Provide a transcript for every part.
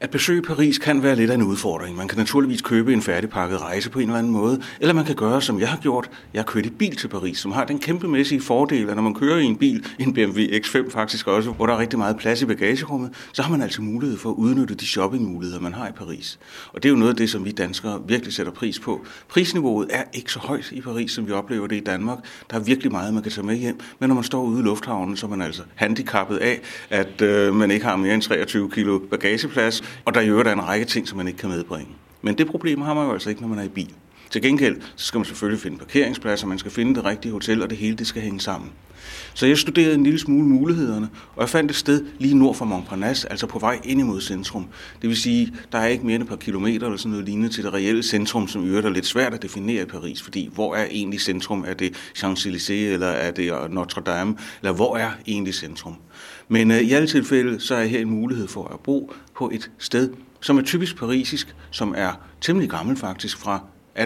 At besøge Paris kan være lidt af en udfordring. Man kan naturligvis købe en færdigpakket rejse på en eller anden måde, eller man kan gøre, som jeg har gjort. Jeg har kørt i bil til Paris, som har den kæmpemæssige fordel, at når man kører i en bil, en BMW X5 faktisk også, hvor der er rigtig meget plads i bagagerummet, så har man altså mulighed for at udnytte de shoppingmuligheder, man har i Paris. Og det er jo noget af det, som vi danskere virkelig sætter pris på. Prisniveauet er ikke så højt i Paris, som vi oplever det i Danmark. Der er virkelig meget, man kan tage med hjem, men når man står ude i lufthavnen, så er man altså handicappet af, at man ikke har mere end 23 kilo bagageplads, og der er en række ting, som man ikke kan medbringe. Men det problem har man jo altså ikke, når man er i bil. Til gengæld så skal man selvfølgelig finde parkeringspladser, man skal finde det rigtige hotel, og det hele det skal hænge sammen. Så jeg studerede en lille smule mulighederne, og jeg fandt et sted lige nord for Montparnasse, altså på vej ind imod centrum. Det vil sige, der er ikke mere end et par kilometer eller sådan noget lignende til det reelle centrum, som er lidt svært at definere i Paris, fordi hvor er egentlig centrum? Er det Champs-Élysées, eller er det Notre Dame, eller hvor er egentlig centrum? Men i alle tilfælde, så er her en mulighed for at bo på et sted, som er typisk parisisk, som er temmelig gammel faktisk, fra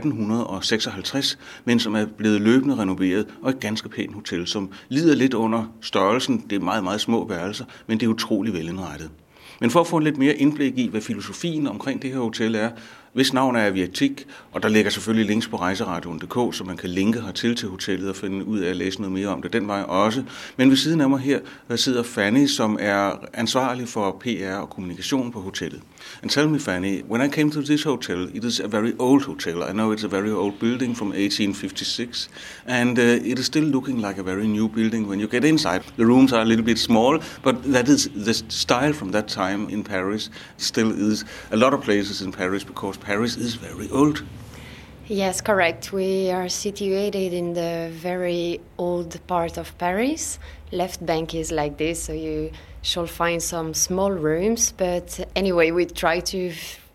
1856, men som er blevet løbende renoveret, og et ganske pænt hotel, som lider lidt under størrelsen. Det er meget, meget små værelser, men det er utrolig velindrettet. Men for at få lidt mere indblik i, hvad filosofien omkring det her hotel er, hvis navn er Aviatik, og der ligger selvfølgelig links på rejseradion.dk, så man kan linke hertil til hotellet og finde ud af at læse noget mere om det den vej også. Men ved siden af mig her sidder Fanny, som er ansvarlig for PR og kommunikation på hotellet. And tell me, Fanny, when I came to this hotel, it is a very old hotel. I know it's a very old building from 1856, and it is still looking like a very new building when you get inside. The rooms are a little bit small, but that is the style from that time in Paris. Still is a lot of places in Paris because Paris is very old. Yes, correct. We are situated in the very old part of Paris. Left bank is like this, so you shall find some small rooms. But anyway, we try to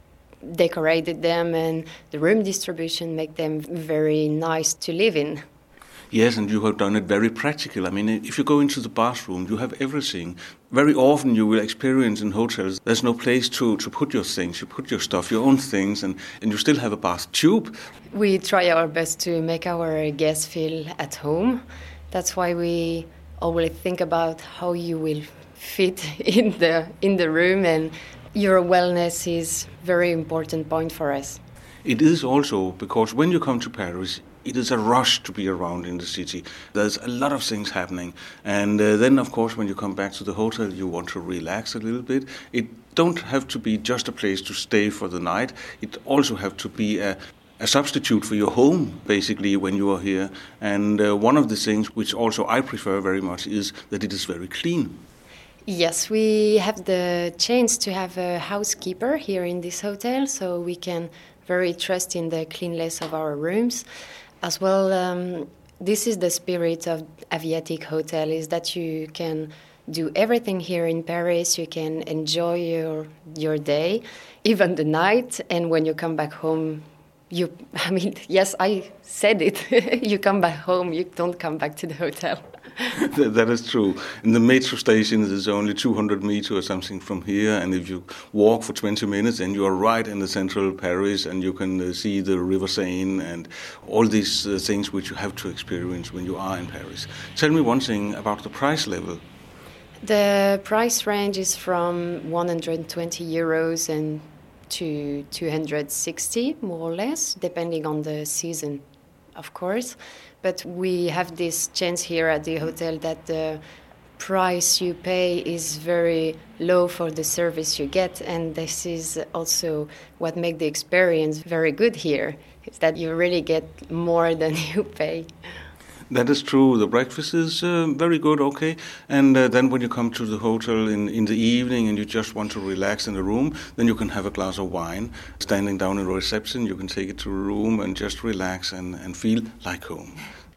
decorate them and the room distribution make them very nice to live in. Yes, and you have done it very practical. I mean, if you go into the bathroom, you have everything. Very often you will experience in hotels, there's no place to put your things. You put your stuff, your own things, and you still have a bath tube. We try our best to make our guests feel at home. That's why we always think about how you will fit in the room, and your wellness is very important point for us. It is also because when you come to Paris, it is a rush to be around in the city. There's a lot of things happening. And then, of course, when you come back to the hotel, you want to relax a little bit. It don't have to be just a place to stay for the night. It also have to be a substitute for your home, basically, when you are here. And one of the things which also I prefer very much is that it is very clean. Yes, we have the chance to have a housekeeper here in this hotel, so we can very trust in the cleanliness of our rooms. As well, this is the spirit of Aviatik Hotel, is that you can do everything here in Paris. You can enjoy your day, even the night. And when you come back home, yes, I said it. You come back home, you don't come back to the hotel. That is true. In the metro station, it is only 200 meters or something from here, and if you walk for 20 minutes, then you are right in the central Paris, and you can see the River Seine and all these things which you have to experience when you are in Paris. Tell me one thing about the price level. The price range is from 120 euros and to 260, more or less, depending on the season, of course. But we have this chance here at the hotel that the price you pay is very low for the service you get, and this is also what makes the experience very good here, is that you really get more than you pay. That is true. The breakfast is very good, okay. And then when you come to the hotel in the evening and you just want to relax in the room, then you can have a glass of wine. Standing down in the reception, you can take it to a room and just relax and feel like home.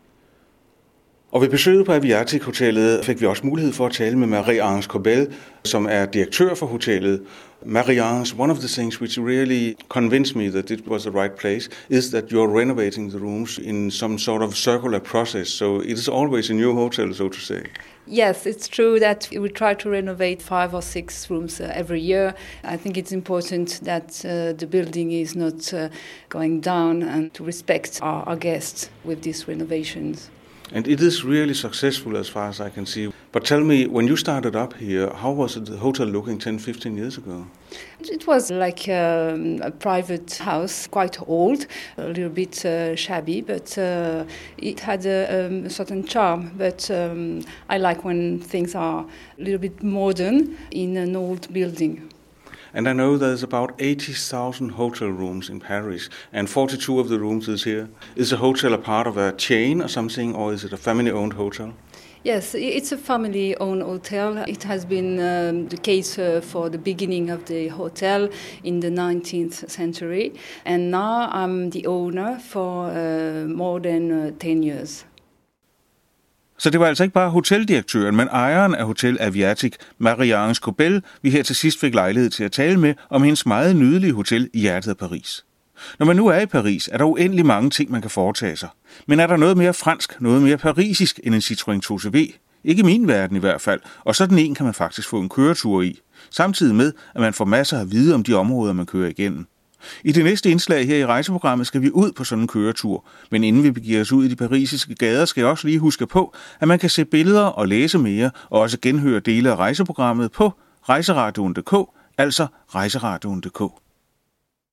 Og ved besøget på Aviatik Hotellet fik vi også mulighed for at tale med Marie-Ange Corbel, som er direktør for hotellet. Marie-Ange, one of the things which really convinced me that it was the right place is that you're renovating the rooms in some sort of circular process. So it is always a new hotel, so to say. Yes, it's true that we try to renovate 5 or 6 rooms every year. I think it's important that the building is not going down and to respect our guests with these renovations. And it is really successful as far as I can see. But tell me, when you started up here, how was the hotel looking 10-15 years ago? It was like a private house, quite old, a little bit shabby, but it had a certain charm. But I like when things are a little bit modern in an old building. And I know there's about 80,000 hotel rooms in Paris, and 42 of the rooms is here. Is the hotel a part of a chain or something, or is it a family-owned hotel? Yes, it's a family-owned hotel. It has been the case for the beginning of the hotel in the 19th century, and now I'm the owner for more than 10 years. Så det var altså ikke bare hoteldirektøren, men ejeren af Hotel Aviatik, Marie-Ange Cobel, vi her til sidst fik lejlighed til at tale med om hendes meget nydelige hotel i hjertet af Paris. Når man nu er i Paris, er der uendelig mange ting, man kan foretage sig. Men er der noget mere fransk, noget mere parisisk end en Citroën 2CV? Ikke i min verden i hvert fald, og sådan en kan man faktisk få en køretur i. Samtidig med, at man får masser af viden om de områder, man kører igennem. I det næste indslag her i rejseprogrammet skal vi ud på sådan en køretur, men inden vi begiver os ud i de parisiske gader, skal jeg også lige huske på, at man kan se billeder og læse mere, og også genhøre dele af rejseprogrammet på rejseradioen.dk, altså rejseradioen.dk.